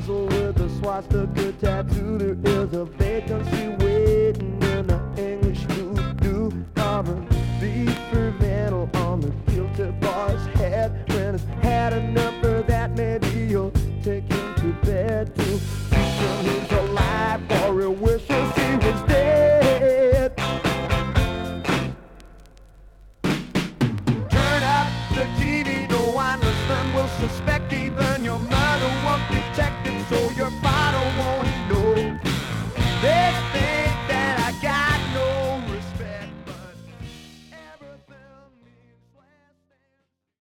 muzzle with a swastika tattoo. There is a vacancy waiting in an English voodoo. Carving beef mantle on the guilty boy's head. When it's had enough of that, maybe you'll take him to bed too. Teach him he's alive, or he wishes he was dead. Turn up the TV, no one listening will suspect. Even your mother won't detect it. So